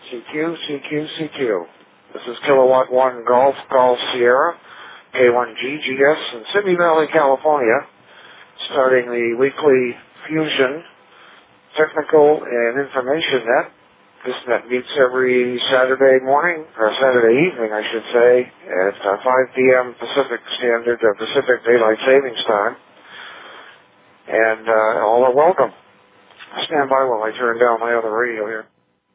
CQ, CQ, CQ. This is Kilowatt 1 Golf, Golf Sierra, K1GGS in Simi Valley, California, starting the weekly Fusion Technical and Information Net. This net meets every Saturday morning, or Saturday evening, I should say, at 5 p.m. Pacific Standard, Pacific Daylight Savings Time. And all are welcome. Stand by while I turn down my other radio here.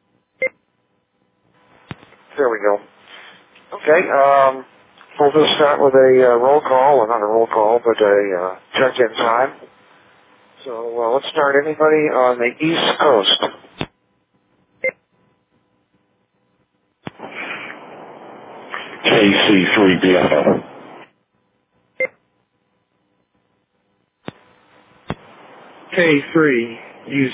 There we go. Okay, we'll just start with a roll call, or not a roll call, but a check-in time. So let's start. Anybody on the East Coast? KC3BFO. K3, use.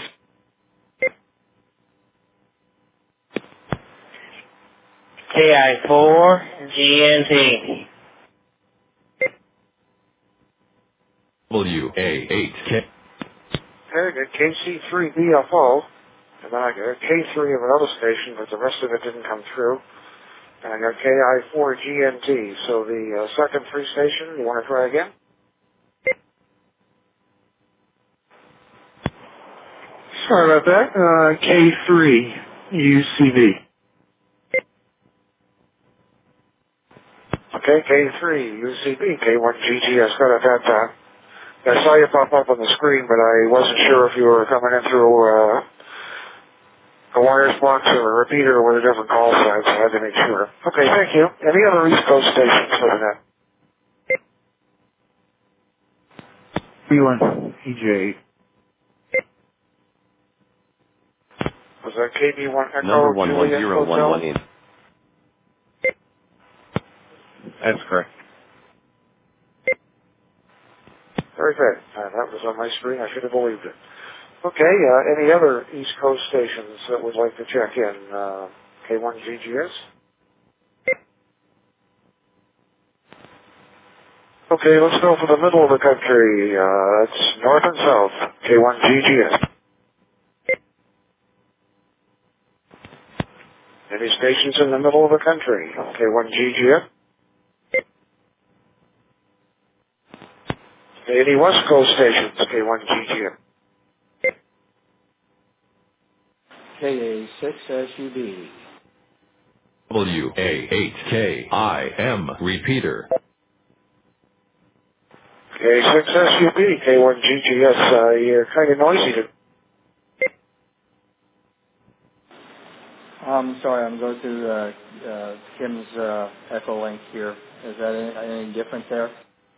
KI4 GNT. WA8K. Very good. KC3BFO. And then I got K3 of another station, but the rest of it didn't come through. And I got KI4GNT. So the second three station, you want to try again? Sorry about that. K3 UCB. Okay, K3 UCB, K1GGS. Got it that time. I saw you pop up on the screen, but I wasn't sure if you were coming in through a wires box or a repeater with a different call sign, so I had to make sure. Okay, thank you. Any other East Coast stations for the net? B1, EJ. Was that KB1 Echo Number Juliet Hotel? 110111 in. That's correct. Very good. That was on my screen. I should have believed it. Okay, any other East Coast stations that would like to check in? K1GGS? Okay, let's go for the middle of the country. It's north and south. K1GGS. Any stations in the middle of the country? K1GGS. Any West Coast stations? K1GGS. KA6SUB. WA8KIM repeater. K6SUB, K1GGS. You're kind of noisy. Sorry, I'm going to Kim's Echo Link here. Is that any different there?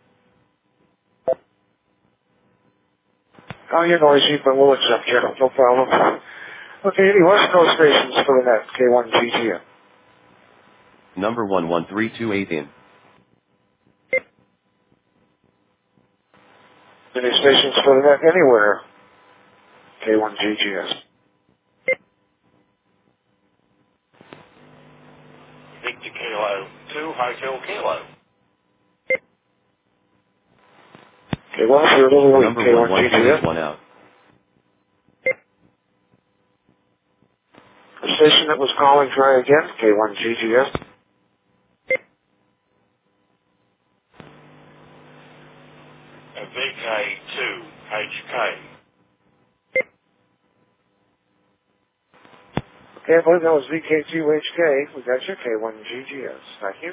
Oh, you're noisy, but we'll accept you. No problem. Okay, any West Coast stations for the net? K1GGS. Number 11328 in. Any stations for the net anywhere? K1GGS. Victor Kilo 2 Hotel Kilo. Okay, well, if you're a little weak, Number K1GGS. 11281 out. The station that was calling, try again. K1GGS. VK2 HK. Okay, I believe that was VK2HK. We got you, K1GGS. Thank you.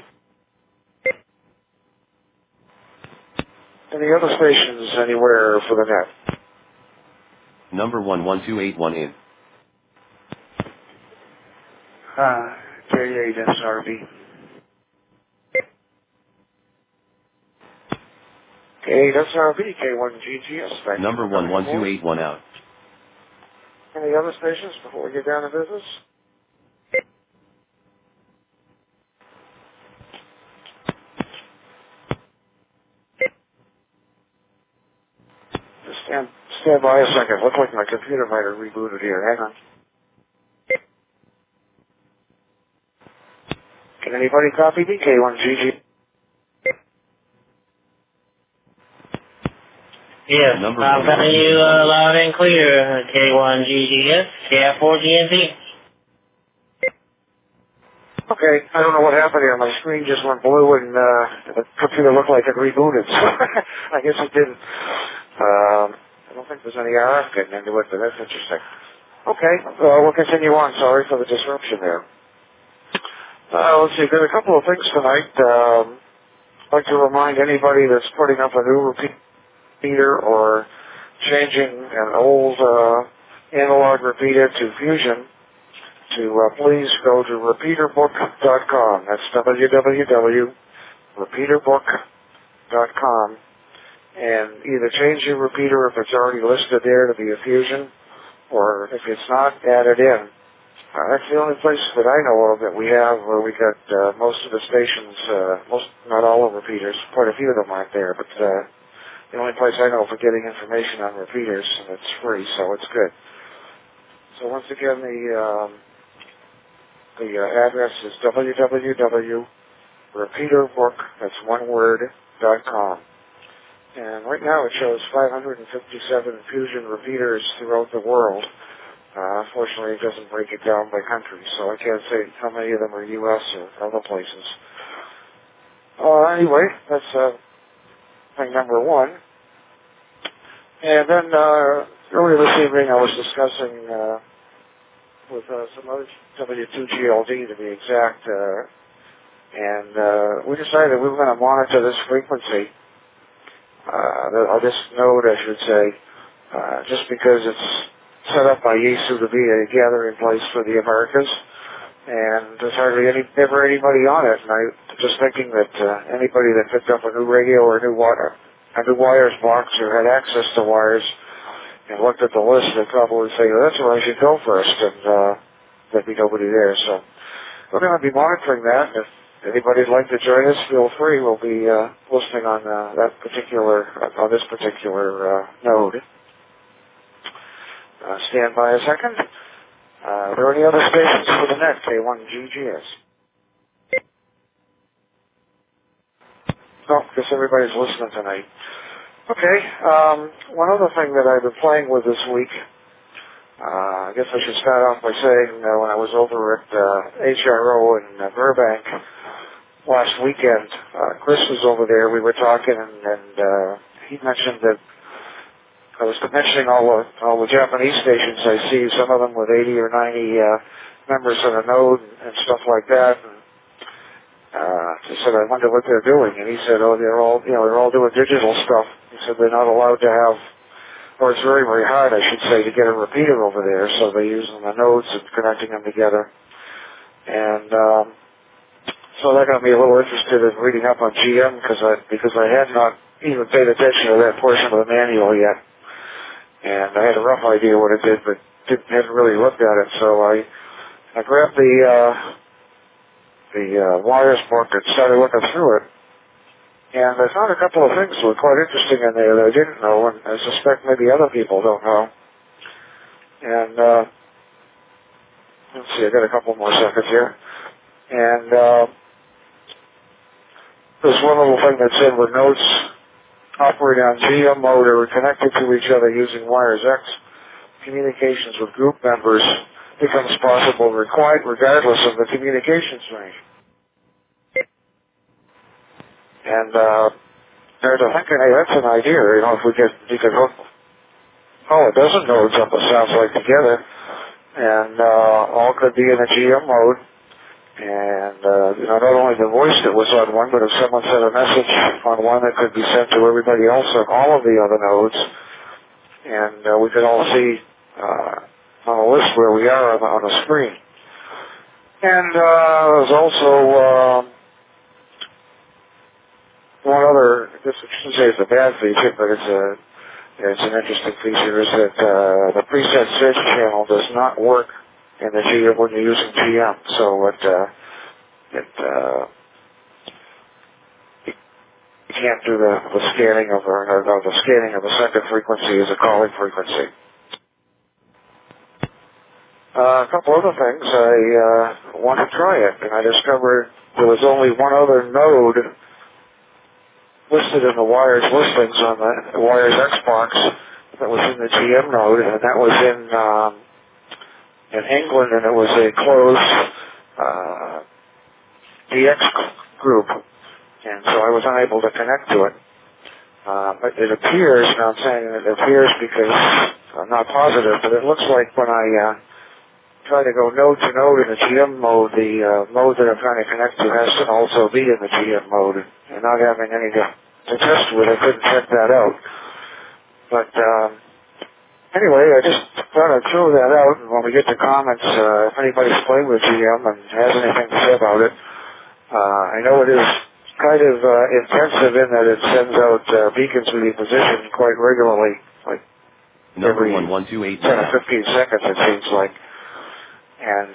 Any other stations anywhere for the net? Number 11281 in. K8SRB. K8SRB, K1GGS. Thank Number you for coming aboard. 11281 out. Any other stations before we get down to business? Just stand by a second. Looks like my computer might have rebooted here. Hang on. Can anybody copy me? K1GG. Yes, Number I'm coming you loud and clear. K1GGS, KI4GNT. Okay, I don't know what happened here. My screen just went blue and the computer looked like it rebooted. So I guess it didn't. I don't think there's any RF getting into it, but that's interesting. Okay, we'll continue on. Sorry for the disruption there. Let's see, got a couple of things tonight. I'd like to remind anybody that's putting up a new repeater or changing an old analog repeater to Fusion to please go to repeaterbook.com. That's www.repeaterbook.com, and either change your repeater if it's already listed there to be a Fusion, or if it's not, add it in. That's the only place that I know of that we have where we got most of the stations, not all the repeaters, quite a few of them aren't there, but the only place I know for getting information on repeaters, and it's free, so it's good. So once again, the address is www.repeaterbook, that's one word, .com. And right now it shows 557 Fusion repeaters throughout the world. Unfortunately, it doesn't break it down by country, so I can't say how many of them are U.S. or other places. Anyway, that's thing number one. And then earlier this evening I was discussing with some other W2GLD to be exact, and we decided we were going to monitor this frequency, or this node I should say, just because it's set up by Yaesu to be a gathering place for the Americas, and there's hardly never anybody on it, and I just thinking that anybody that picked up a new radio or a new wires box or had access to wires and looked at the list, they'd probably say, well, that's where I should go first, and there'd be nobody there. So we're going to be monitoring that, and if anybody'd like to join us, feel free. We'll be listening on this particular node. Stand by a second. Are there any other stations for the net, K1GGS? No, because everybody's listening tonight. Okay, one other thing that I've been playing with this week, I guess I should start off by saying when I was over at HRO in Burbank last weekend, Chris was over there, we were talking, and he mentioned that I was mentioning all the Japanese stations I see, some of them with 80 or 90 members in a node and stuff like that. And he said, I wonder what they're doing. And he said, oh, they're all doing digital stuff. He said they're not allowed to have, or it's very, very hard, I should say, to get a repeater over there. So they're using the nodes and connecting them together. And so that got me a little interested in reading up on GM because I had not even paid attention to that portion of the manual yet. And I had a rough idea what it did, but hadn't really looked at it. So I grabbed the wires book and started looking through it. And I found a couple of things that were quite interesting in there that I didn't know, and I suspect maybe other people don't know. And let's see, I got a couple more seconds here. And there's one little thing that said when nodes operate on GM mode or are connected to each other using wires X, communications with group members becomes possible regardless of the communications range. And they're thinking, hey, that's an idea, if you could hook a dozen nodes up, it sounds like, together, and all could be in a GM mode. And, not only the voice that was on one, but if someone sent a message on one, that could be sent to everybody else on all of the other nodes. And we could all see on a list where we are on the screen. And there's also one other, I guess I shouldn't say it's a bad feature, but it's an interesting feature, is that the preset search channel does not work in the GM when you're using GM. So you can't do the scanning of the second frequency as a calling frequency. A couple other things. I want to try it, and I discovered there was only one other node listed in the wires listings on the wires Xbox that was in the GM node, and that was in England, and it was a closed DX group, and so I was unable to connect to it. But it appears, and I'm saying it appears because I'm not positive, but it looks like when I try to go node to node in the GM mode, the mode that I'm trying to connect to has to also be in the GM mode, and not having any to test with, I couldn't check that out. But anyway, I just thought I'd throw that out, and when we get to comments, if anybody's playing with GM and has anything to say about it, I know it is kind of intensive in that it sends out beacons with your position quite regularly, like Number every 11281. 10 or 15 seconds, it seems like. And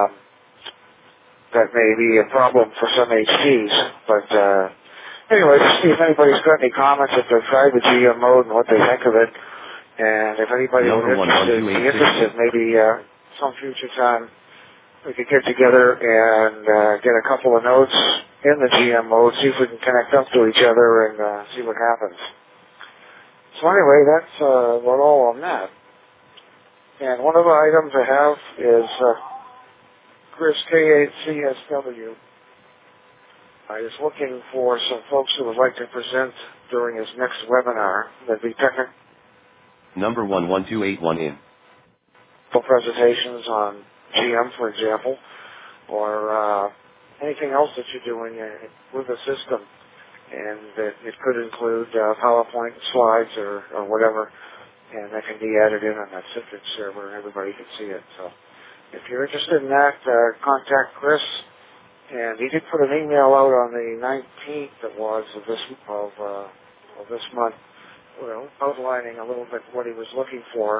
that may be a problem for some HCs. But anyway, just see if anybody's got any comments, if they've tried the GM mode and what they think of it. And if anybody Number would be interested, maybe some future time we could get together and get a couple of nodes in the GM mode, see if we can connect up to each other and see what happens. So anyway, that's what all on that. And one of the items I have is Chris K8CSW. I was looking for some folks who would like to present during his next webinar. That'd be technical Number 11281 in. presentations on GM, for example, or anything else that you're doing with the system. And it could include PowerPoint slides or whatever, and that can be added in on that Citrix server and everybody can see it. So if you're interested in that, contact Chris. And he did put an email out on the 19th of this month, outlining a little bit what he was looking for.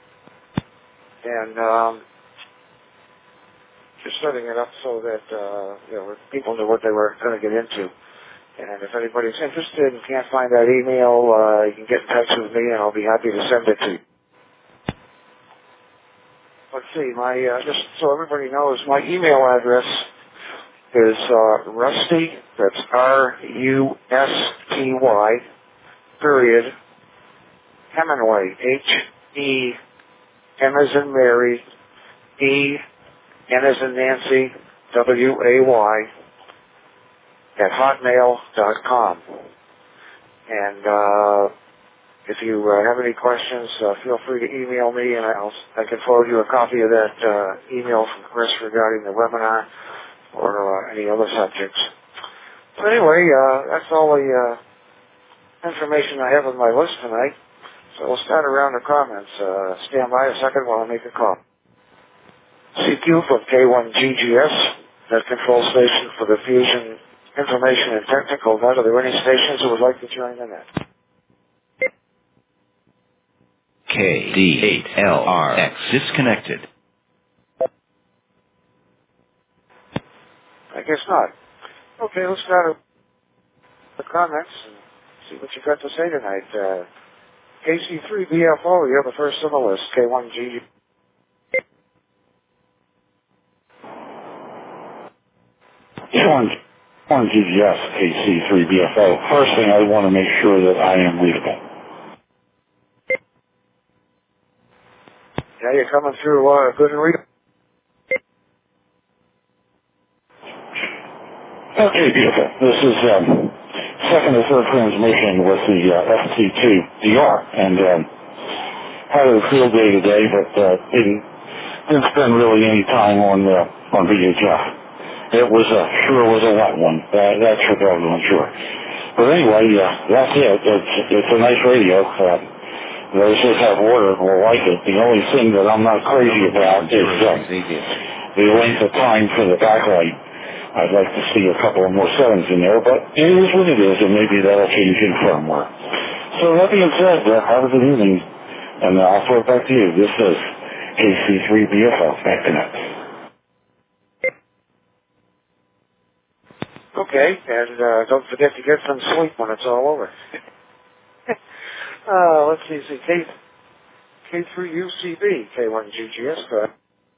And just setting it up so that people knew what they were going to get into. And if anybody's interested and can't find that email, you can get in touch with me, and I'll be happy to send it to you. Let's see, just so everybody knows, my email address is Rusty. That's RUSTY. Period. Hemingway. HEM as in Mary. E. N as in Nancy. WAY. At hotmail.com. And if you have any questions, feel free to email me, and I can forward you a copy of that email from Chris regarding the webinar or any other subjects. So anyway, that's all the information I have on my list tonight. So we'll start a round of comments. Stand by a second while I make a call. CQ from K1GGS, that control station for the Fusion Information and Technical Net. Are there any stations who would like to join the net? KD8LRX disconnected. I guess not. Okay, let's start the comments and see what you got to say tonight. KC3BFO, you're the first on the list. K1G. K1GGS, KC3BFO. First thing, I want to make sure that I am readable. Yeah, you're coming through good and readable. Okay, beautiful. This is second or third transmission with the FT2DR, and had a field day today, but didn't spend really any time on VHF. It was sure was a wet one. That's for doggone sure. But anyway, that's it. It's a nice radio. Those that have water will like it. The only thing that I'm not crazy about is the length of time for the backlight. I'd like to see a couple of more settings in there, but it is what it is, and maybe that'll change in firmware. So that being said, have a good evening, and I'll throw it back to you. This is KC3BFO. Back to next. Okay, and don't forget to get some sleep when it's all over. Let's see, K3UCB, K1GGS, go ahead.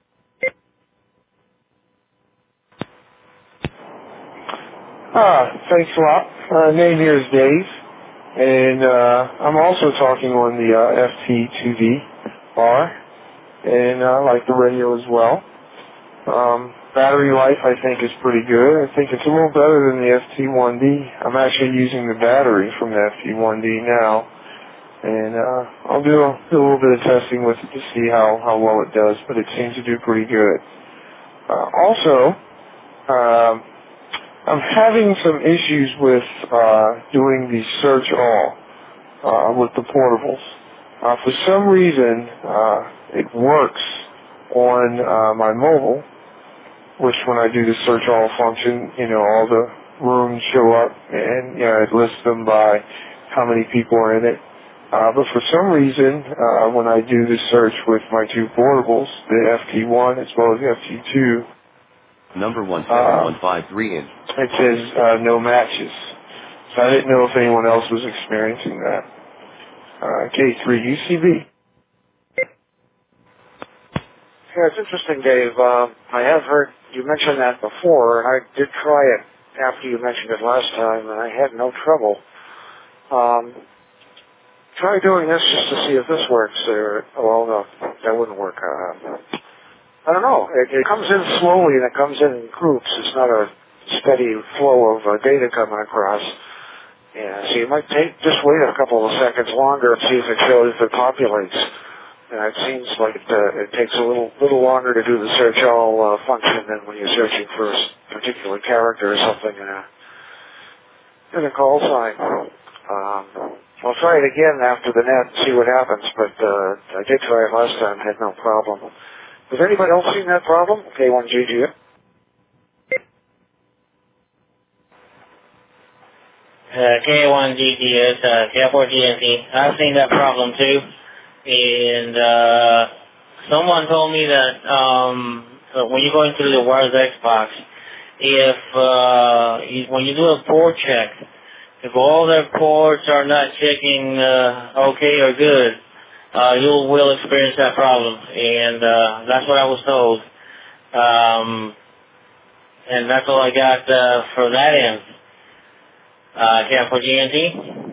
Thanks a lot. Name here is Dave, and I'm also talking on the FT2DR, and I like the radio as well. Battery life, I think, is pretty good. I think it's a little better than the FT1D. I'm actually using the battery from the FT1D now, and I'll do a little bit of testing with it to see how well it does, but it seems to do pretty good. Also, I'm having some issues with doing the search all with the portables. For some reason, it works on my mobile, which when I do the search all function, all the rooms show up and, it lists them by how many people are in it. But for some reason, when I do the search with my two portables, the FT1 as well as the FT2, Number 17153 in. it says no matches. So I didn't know if anyone else was experiencing that. K3UCB. Yeah, it's interesting, Dave. I have heard you mention that before, and I did try it after you mentioned it last time, and I had no trouble. Try doing this just to see if this works. Well, no, that wouldn't work. I don't know. It comes in slowly, and it comes in groups. It's not a steady flow of data coming across. Yeah, so you might just wait a couple of seconds longer and see if it shows if it populates. It seems like it takes a little longer to do the search all function than when you're searching for a particular character or something in a call sign. I'll try it again after the net and see what happens, but I did try it last time, had no problem. Has anybody else seen that problem? K1GG. K1GGS, K4GNT. I've seen that problem too. And someone told me that when you're going through the wireless Xbox, when you do a port check, if all their ports are not checking okay or good, you will experience that problem. And that's what I was told. And that's all I got for that end. K4GNT.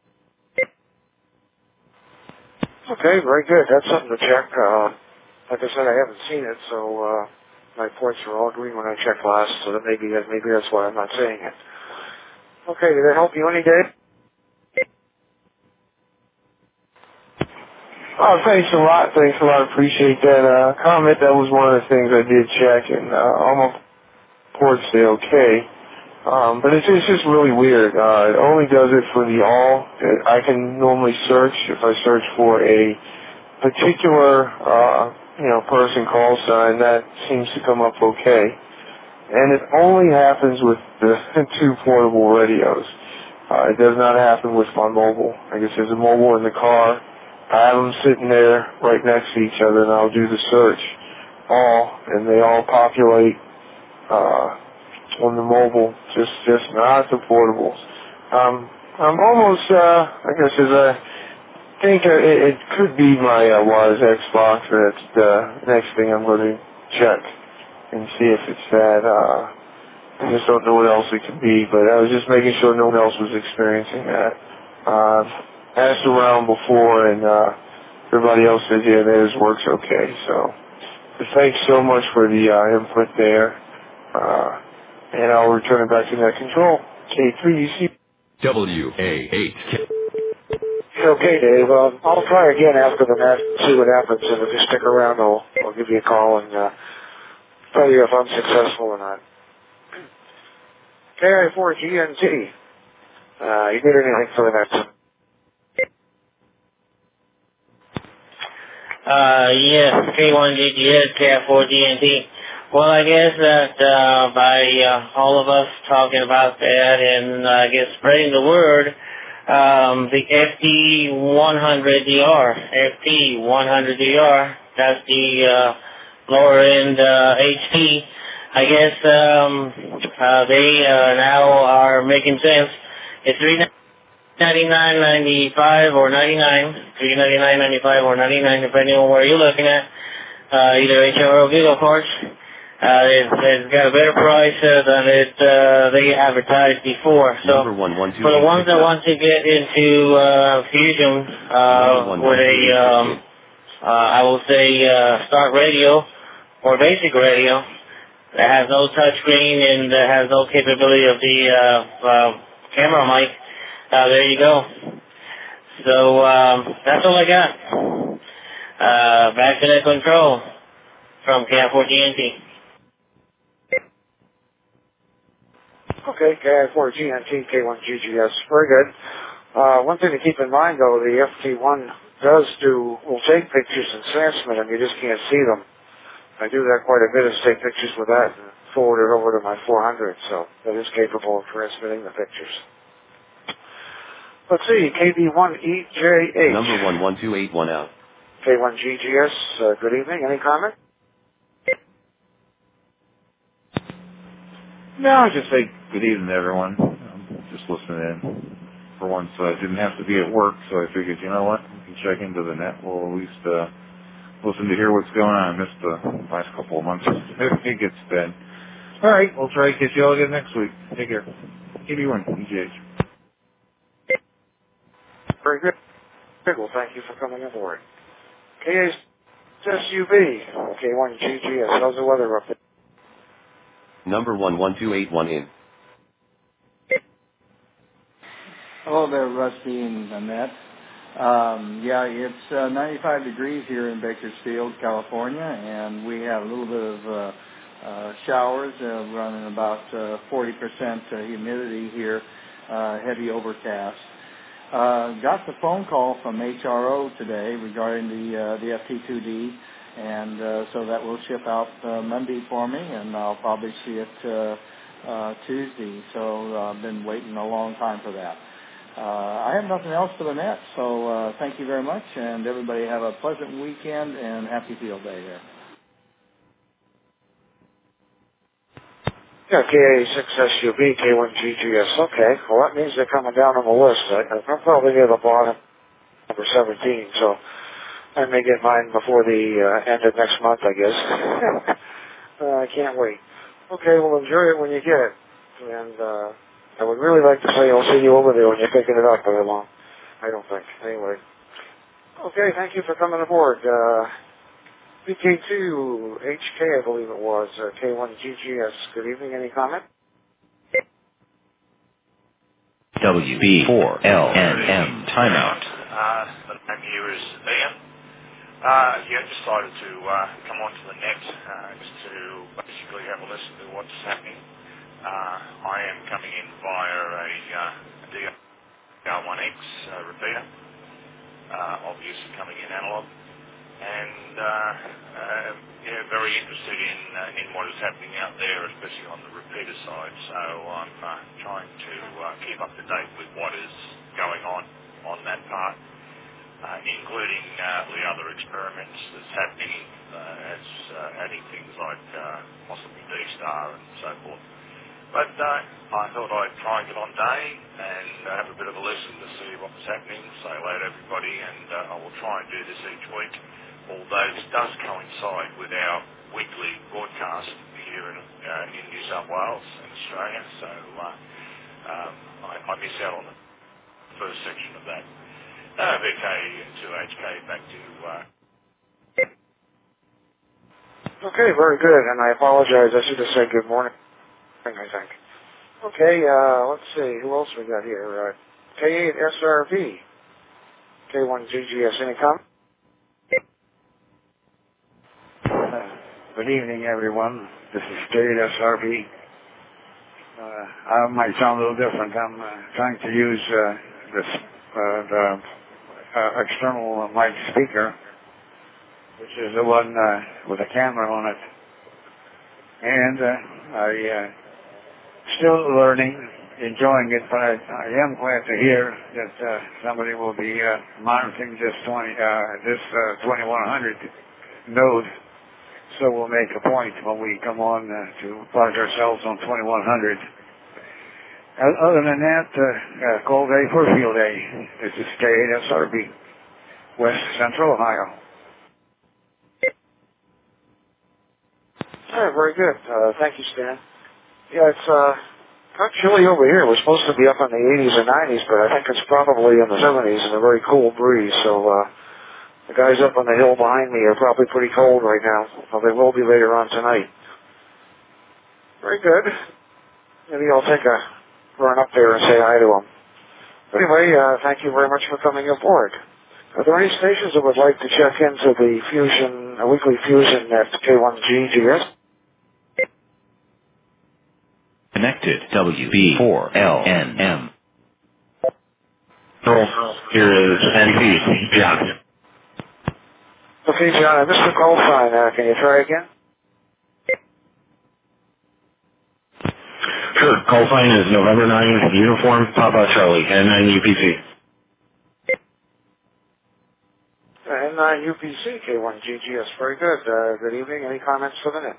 Okay, very good. That's something to check. Like I said, I haven't seen it, so my ports were all green when I checked last, so that maybe that's why I'm not seeing it. Okay, did that help you any, Dave? Oh, thanks a lot. Appreciate that comment. That was one of the things I did check, and all my ports say okay. But it's just really weird. It only does it for the all. I can normally search if I search for a particular, person call sign. That seems to come up okay. And it only happens with the two portable radios. It does not happen with my mobile. I guess there's a mobile in the car. I have them sitting there right next to each other, and I'll do the search all, and they all populate on the mobile, just not the portables. I'm almost, I guess, I think it could be my wireless Xbox. That's the next thing I'm going to check and see if it's that. I just don't know what else it could be, but I was just making sure no one else was experiencing that. Asked around before, and everybody else says, yeah, theirs works okay. So thanks so much for the input there. And I'll return it back to net control. K3UC. WA8. Okay, Dave. I'll try again after the net, see what happens, and if you stick around, I'll give you a call and tell you if I'm successful or not. KI4GNT. You need anything for the net? Yes, K1GGS, K4GNT. Well, I guess that by all of us talking about that and I guess spreading the word, the FT100DR, that's the lower end HT. I guess they now are making sense. It's $399.95 or $399.95 or $99, depending on where you're looking at. Either HO or Giga parts. It's got a better price than they advertised before. So for the ones that want to get into Fusion with a, I will say, start radio or basic radio, that has no touchscreen and that has no capability of the camera mic. There you go. So that's all I got. Back to the control from KI4GNT. Okay, KI4GNT, K1GGS, very good. One thing to keep in mind, though, the FT1 will take pictures and transmit them, you just can't see them. I do that quite a bit, is take pictures with that and forward it over to my 400, so that is capable of transmitting the pictures. Let's see, KB1EJH. Number 11281 out. K1GGS, good evening, any comment? No, I just say good evening to everyone. Just listening in. For once, I didn't have to be at work, so I figured, you know what, we can check into the net. We'll at least listen to hear what's going on. I missed the last couple of months. It gets bad. All right, we'll try to catch you all again next week. Take care. KB1, EJH. Very good. Well, thank you for coming aboard. KSUB, K1GGS, how's the weather up there? Number 11281 in. Hello there, Rusty and Annette. Yeah, it's 95 degrees here in Bakersfield, California, and we have a little bit of showers running about 40% humidity here, heavy overcast. Got the phone call from HRO today regarding the FT2D, and so that will ship out Monday for me, and I'll probably see it Tuesday. So I've been waiting a long time for that. I have nothing else for the net, so thank you very much, and everybody have a pleasant weekend and happy field day here. Yeah, KA6SUB, K1GGS. Okay, well that means they're coming down on the list. I'm probably near the bottom, number 17, so I may get mine before the end of next month, I guess. I can't wait. Okay, well enjoy it when you get it. And I would really like to say I'll see you over there when you're picking it up, but I won't. I don't think. Anyway. Okay, thank you for coming aboard. BK2HK, I believe it was, K1GGS. Good evening. Any comment? WB4LNM timeout. The name here is Ian. Yeah, decided to come onto the net just to basically have a listen to what's happening. I am coming in via a DR1X repeater, obviously coming in analog, and yeah, very interested in what is happening out there, especially on the repeater side. So I'm trying to keep up to date with what is going on that part, including the other experiments that's happening, as adding things like possibly D-Star and so forth. But I thought I'd try and get on day and have a bit of a listen to see what was happening, say hello to everybody, and I will try and do this each week, although this does coincide with our weekly broadcast here in New South Wales in Australia, so I miss out on the first section of that. VK2HK, back to... Okay, very good, and I apologize. I should have said good morning, I think. Okay, let's see. Who else we got here? K8SRV. K1GGS. Any comment? Good evening, everyone. This is K8SRV. I might sound a little different. I'm trying to use the external mic speaker, which is the one with a camera on it. And I still learning, enjoying it, but I am glad to hear that somebody will be monitoring this 2100 node. So we'll make a point when we come on to plug ourselves on 2100. Other than that, cold day for field day. This is K8SRB, West Central Ohio. All right, very good. Thank you, Stan. Yeah, it's kind of chilly over here. We're supposed to be up in the 80s and 90s, but I think it's probably in the 70s and a very cool breeze. So the guys up on the hill behind me are probably pretty cold right now. Well, they will be later on tonight. Very good. Maybe I'll take a run up there and say hi to him. Anyway, thank you very much for coming aboard. Are there any stations that would like to check into the fusion, weekly fusion at K1GGS? Connected WB4LNM. Here is NP, John. Okay, John, I missed the call sign. Can you try again? Sure, call sign is November 9, Uniform, Papa Charlie, N9 UPC. N9 UPC, K1GGS. Very good. Good evening. Any comments for the net?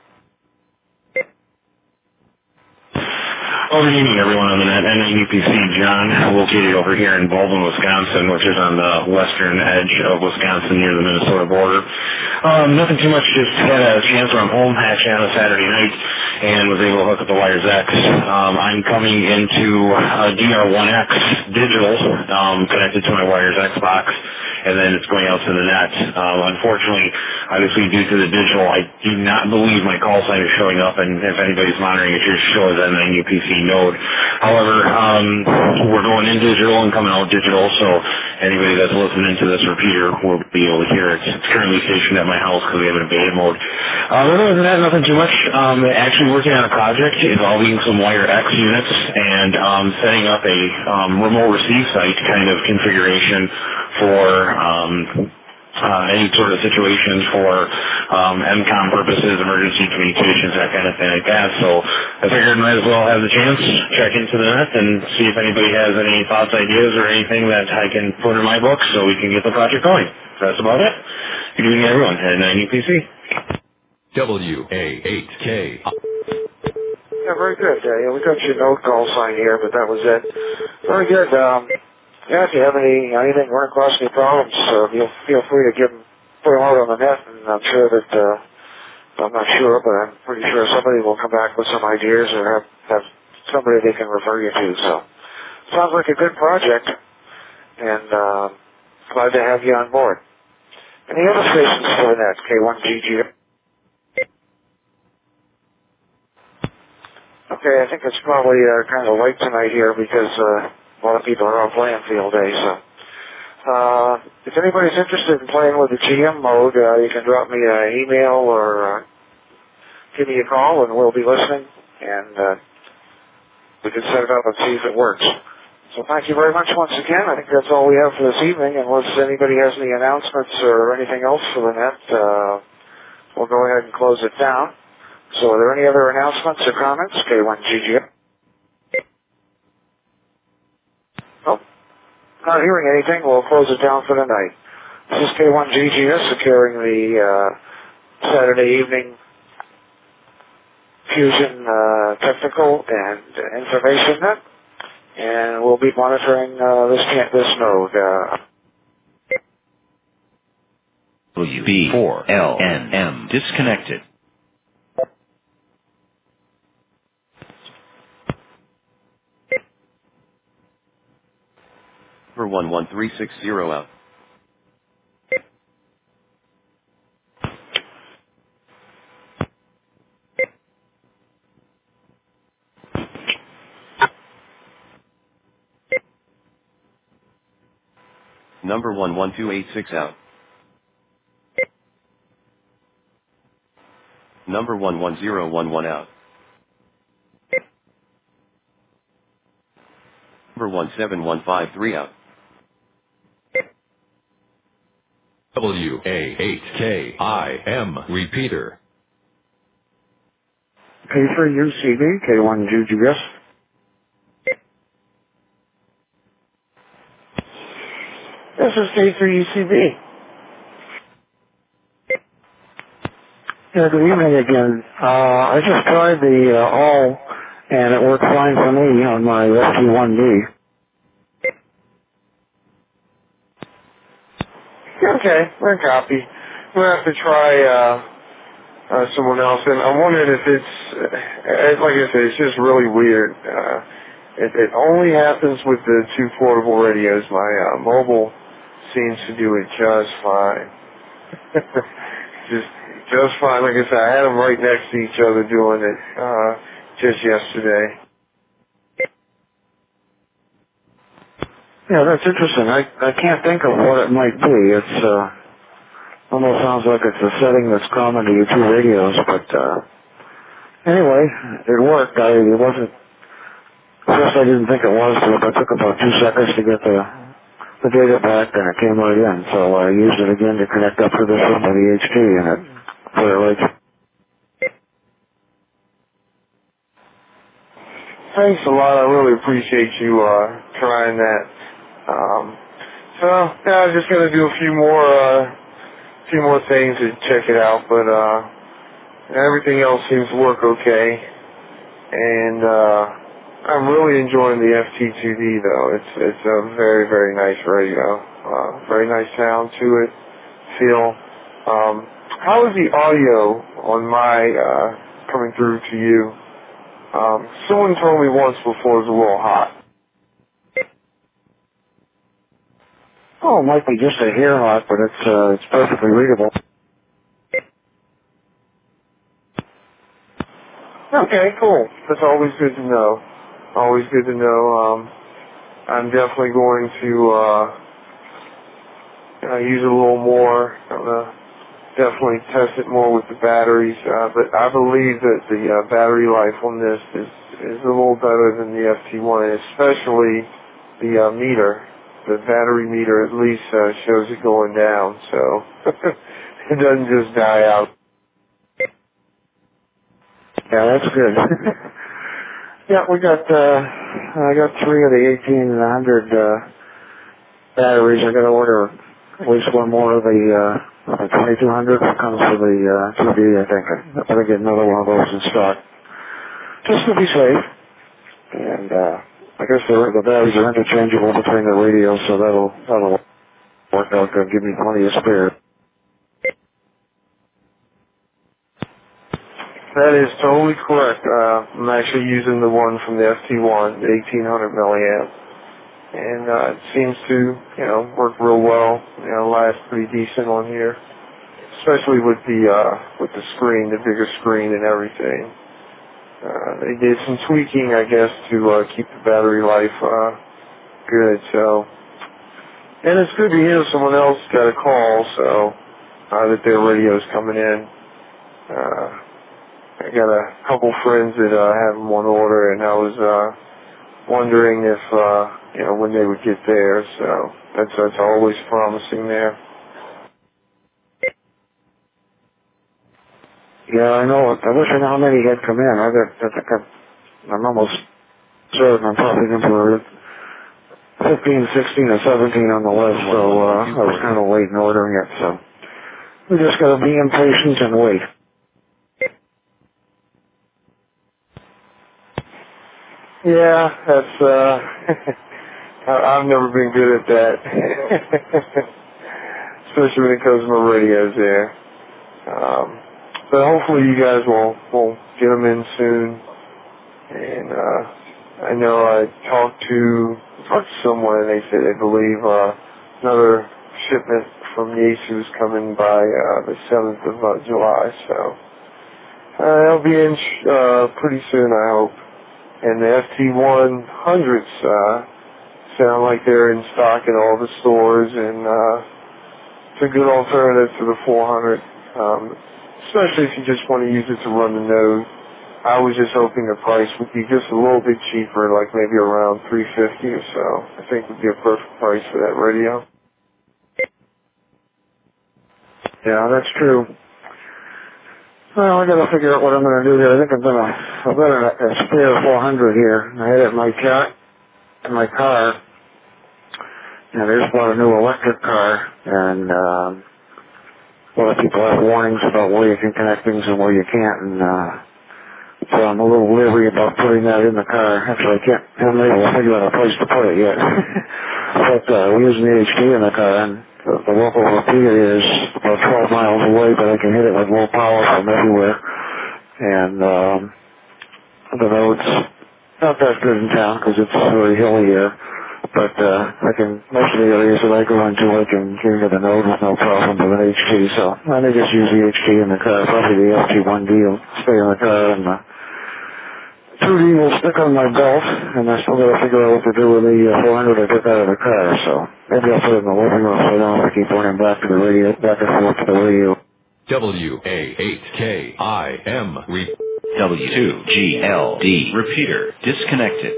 Well, good evening, everyone on the net. N9 UPC, John, located over here in Baldwin, Wisconsin, which is on the western edge of Wisconsin near the Minnesota border. Nothing too much, just had a chance from home actually on a Saturday night and was able to hook up the wires X. I'm coming into DR1X digital connected to my wires X box, and then it's going out to the net. Unfortunately, obviously due to the digital, I do not believe my call sign is showing up, and if anybody's monitoring, it should show as N9 UPC node. However, we're going in digital and coming out digital, so anybody that's listening to this repeater will be able to hear it. It's currently stationed at my house because we have it in beta mode. Other than that, nothing too much. Actually working on a project involving some Wire X units and setting up a remote receive site kind of configuration for any sort of situations for MCOM purposes, emergency communications, that kind of thing like that. So I figured I might as well have the chance, check into the net and see if anybody has any thoughts, ideas, or anything that I can put in my book so we can get the project going. That's about it. Good evening, everyone, at 9UPC. WA8K. Yeah, very good. We got your note call sign here, but that was it. Very good. Yeah, if you have anything, run across any problems, feel free to put them out on the net, and I'm sure that, I'm not sure, but I'm pretty sure somebody will come back with some ideas or have somebody they can refer you to. So, sounds like a good project, and glad to have you on board. Any other stations for the net, K1GG? Okay, I think it's probably kind of late tonight here because a lot of people are out playing field day, so. If anybody's interested in playing with the GM mode, you can drop me an email or give me a call and we'll be listening and we can set it up and see if it works. So thank you very much once again. I think that's all we have for this evening. Unless anybody has any announcements or anything else for the net, we'll go ahead and close it down. So are there any other announcements or comments? K1GG. Oh, not hearing anything. We'll close it down for the night. This is K1GGS securing the Saturday evening Fusion technical and information net, and we'll be monitoring this node. WB4LNM disconnected. For 11360 out. Number 11286 out. Number 11011 out. Number 17153 out. WA8KIM repeater. K3UCB, K1GGS. This is K3UCB. Yeah, good evening again. I just tried the all, and it worked fine for me on my ST1D. Okay, we're copy. We'll have to try someone else, and I'm wondering if it's, like I said, it's just really weird. It only happens with the two portable radios. My mobile seems to do it just fine. just fine. Like I said, I had them right next to each other doing it. just yesterday. Yeah, that's interesting. I can't think of what it might be. It's almost sounds like it's a setting that's common to your two radios, but anyway, it worked. It wasn't. First, I didn't think it was, so it took about 2 seconds to get the data back, and it came right in. So I used it again to connect up to this one by the HT, and it put it right. Thanks a lot. I really appreciate you trying that. So yeah, I'm just gonna do a few more things to check it out, but everything else seems to work okay. And I'm really enjoying the FT2D though. It's a very, very nice radio. Very nice sound to it. Feel. How is the audio on my coming through to you? Someone told me once before it was a little hot. Oh, it might be just a hair hot, but it's perfectly readable. Okay, cool. That's always good to know. Always good to know. I'm definitely going to use it a little more. I'm gonna definitely test it more with the batteries. But I believe that the battery life on this is a little better than the FT1, especially the meter. The battery meter at least shows it going down, so it doesn't just die out. Yeah, that's good. Yeah, we got, I got 3 of the 18 and 100 batteries. I got to order at least one more of the 2200 that comes with the 2D, I think. I better get another one of those in stock. Just to be safe. And, I guess the batteries are interchangeable between the radios, so that'll work out good. Give me plenty of spare. That is totally correct. I'm actually using the one from the FT1, the 1800 milliamp, and it seems to, work real well. Last pretty decent on here, especially with the screen, the bigger screen and everything. They did some tweaking, I guess, to keep the battery life good. So, and it's good to hear someone else got a call, so that their radio's coming in. I got a couple friends that have them on order, and I was wondering if when they would get there. So that's always promising there. Yeah, I know. I wish I knew how many had come in. I'm almost certain I'm probably going to 15, 16, or 17 on the list, so I was kind of late in ordering it, so we just got to be impatient and wait. Yeah, that's I've never been good at that, especially when it comes to my radios there. But hopefully you guys will get them in soon. And I know I talked to someone, and they said they believe another shipment from Yaesu is coming by the 7th of July. So it'll be in pretty soon, I hope. And the FT100s sound like they're in stock in all the stores, and it's a good alternative to the 400, especially if you just want to use it to run the node. I was just hoping the price would be just a little bit cheaper, like maybe around $350 or so. I think would be a perfect price for that radio. Yeah, that's true. Well, I got to figure out what I'm going to do here. I think I've got a spare 400 here. I had it in my car, and I just bought a new electric car, and a lot of people have warnings about where you can connect things and where you can't, and so I'm a little leery about putting that in the car. Actually, I haven't been able to figure out a place to put it yet. But we're using the HT in the car, and the local repeater is about 12 miles away, but I can hit it with low power from everywhere. And the node's not that good in town because it's very hilly here. But most of the areas that I go into, I can get into the node with no problem with an HT. So I may just use the HT in the car. Probably the FT1D will stay in the car and Two will stick on my belt, and I still got to figure out what to do with the 400 I took out of the car, so maybe I'll put it in the living room so I don't have to keep running back to the radio, back and forth to the radio. WA8KIM. W2GLD. Repeater. Disconnected.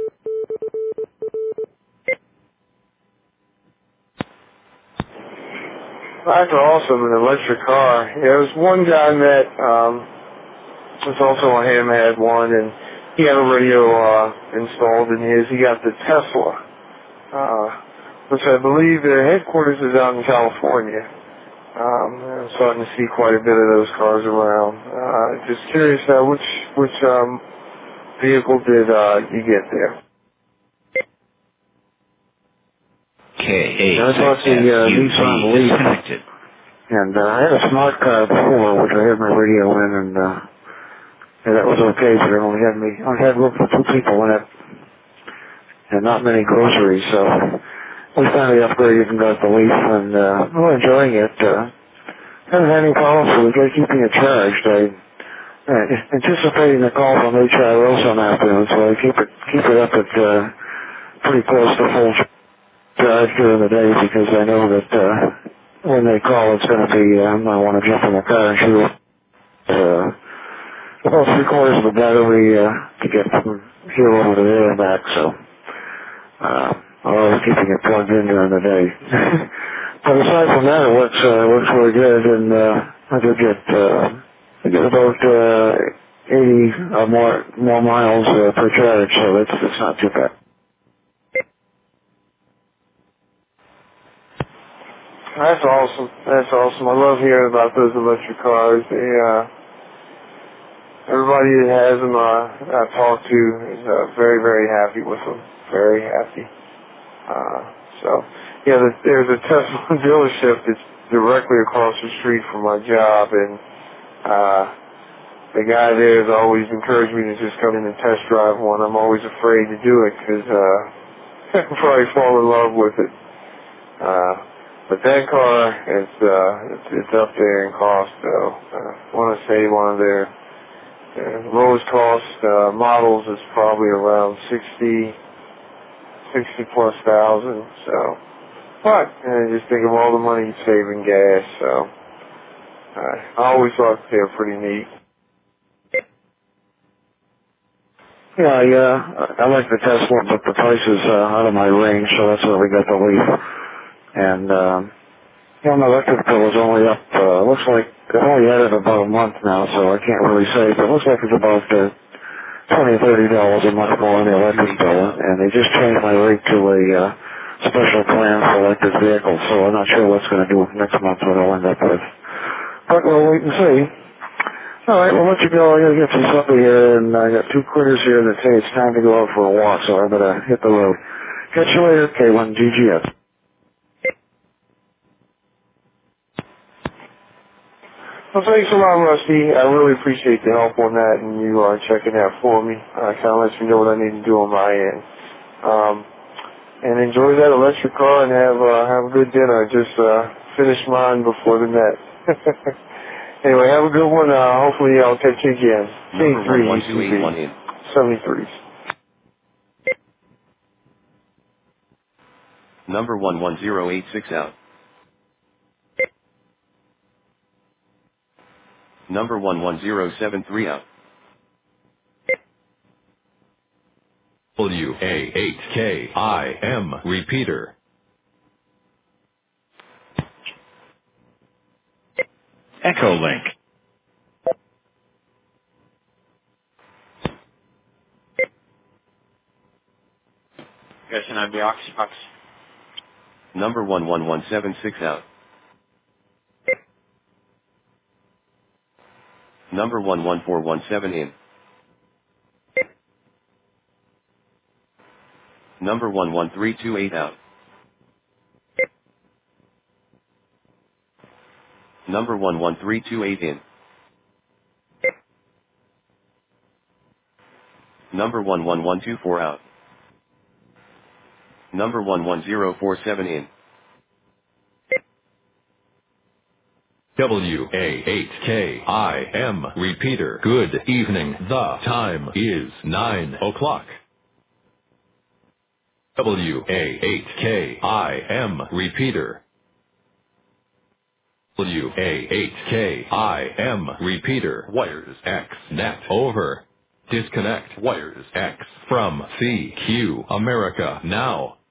That's awesome, an electric car. Yeah, there was one guy I met, was also on him, had one, and he had a radio installed in his. He got the Tesla, which I believe their headquarters is out in California. I'm starting to see quite a bit of those cars around. Just curious, which vehicle did you get there? I thought the Nissan Leaf, and I had a smart car before, which I had my radio in, and that was okay, but it only had room for 2 people in it, and not many groceries, so we finally upgraded and got the Leaf, and we're enjoying it. Haven't had any problems with it, keeping it charged. Anticipating the call from HIO some afternoon, so I keep it up at pretty close to full charge during the day, because I know that when they call, it's going to be, I want to jump in the car and shoot about 3/4 of the battery to get from here over to there and back, so I'm always keeping it plugged in during the day. But aside from that, it works really good, and I did get about 80 or more miles per charge, so it's not too bad. That's awesome. That's awesome. I love hearing about those electric cars. Everybody that has them I've talked to is very, very happy with them. Very happy. There's a Tesla dealership that's directly across the street from my job, and the guy there has always encouraged me to just come in and test drive one. I'm always afraid to do it because I can probably fall in love with it. But that car, it's up there in cost, though. I want to say one of their lowest cost models is probably around 60 plus thousand, so. But, just think of all the money you save in gas, so. I always thought they were pretty neat. Yeah, I like the Tesla, but the price is out of my range, so that's why we got the Leaf. And, my electric bill is only up, looks like I've only had it about a month now, so I can't really say, but it looks like it's about $20 or $30 a month more on the electric bill, and they just changed my rate to a special plan for electric vehicles, so I'm not sure what's going to do next month, what I'll end up with. But we'll wait and see. All right, we'll let you go. I got to get some supper here, and I got 2 critters here that say it's time to go out for a walk, so I better hit the road. Catch you later, K1GGS. Well, thanks a lot, Rusty. I really appreciate the help on that, and you checking that for me. Kind of lets me know what I need to do on my end. And enjoy that electric car and have a good dinner. Just finished mine before the net. Anyway, have a good one. Hopefully I'll catch you again. Number 11281 in. 73s. Number 11086 out. Number 11073 out. WA8KIM. Repeater. Echolink. Yes, and I'd be Oxbox. Number 11176 out. Number 11417 in. Number 11328 out. Number 11328 in. Number 11124 out. Number 11047 in. WA8KIM repeater. Good evening. The time is 9 o'clock. WA8KIM repeater. WA8KIM repeater. Wires X net over. Disconnect wires X from CQ America now.